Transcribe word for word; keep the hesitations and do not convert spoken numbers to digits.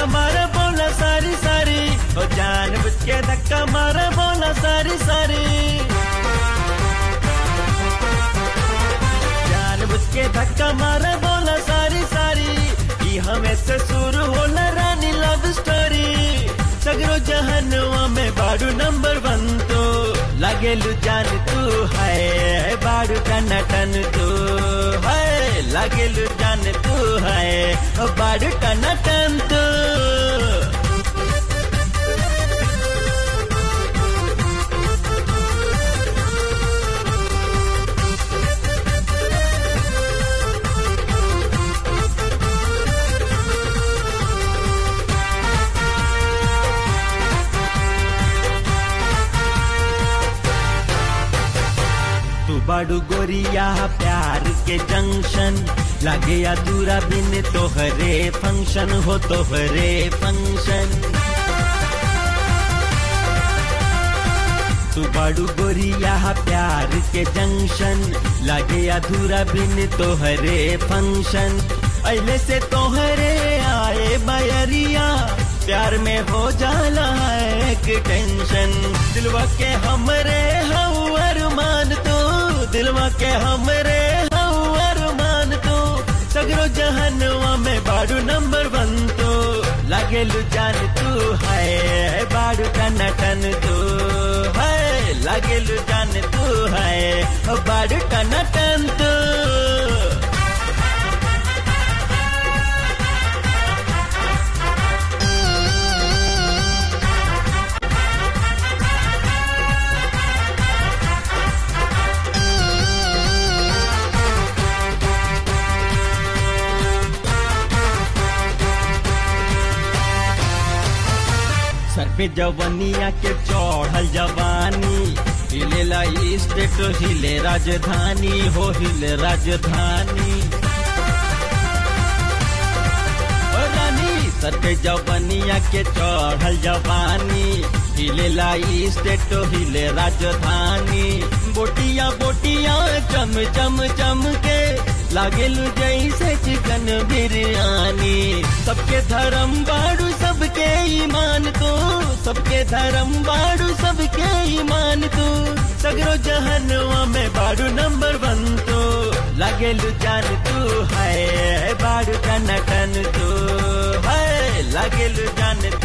मारा बोला सारी सारी, ओ जान बुझ के धक्का मारा बोला सारी सारी, जान बुझ के धक्का मारा बोला सारी सारी। ई हमें से शुरू होला रानी लव स्टोरी, सगरो जहनुआ में बाड़ू नंबर वन तो लागेलू जान तू है, बाड़ू टनाटन तू है, लागेलू जान तू है, बाड़ू टनाटन तू। बाड़ू गोरिया प्यार के जंक्शन, लागे अधूरा बिन तोहरे फंक्शन हो, तोहरे फंक्शन। तू बाड़ू गोरिया प्यार के जंक्शन, लागे अधूरा बिन तोहरे फंक्शन। अले से तोहरे आए बयरिया, प्यार में हो जाला एक टेंशन। दिलवा के हमरे हऊ अरमान तो, दिलवा के हमरे हऊ अरमान तो, सगरो जहनुआ में बाड़ू नंबर वन तो लागेलू जान तू है, बाड़ू टनाटन तू है, लागेलू जान तू है, बाड़ू टनाटन तू। सर पे जवनिया के चढ़ल जवानी, हिलेला स्टेट हिले राजधानी हो, हिले राजधानी। ओ रानी सर पे जवनिया के चढ़ल जवानी, हिलेला स्टेट हिले राजधानी। बोटिया बोटिया चम चम चम के लागेलू जैसे चिकन बिरयानी। सबके धर्म बाड़ू सबके ईमान तो, सबके धर्म बाड़ू सबके ईमान तो, सगरो जहनुआ में बाड़ू नंबर वन तो लागेलू जान तू है, बाड़ू टनाटन तू है, लागेलू जान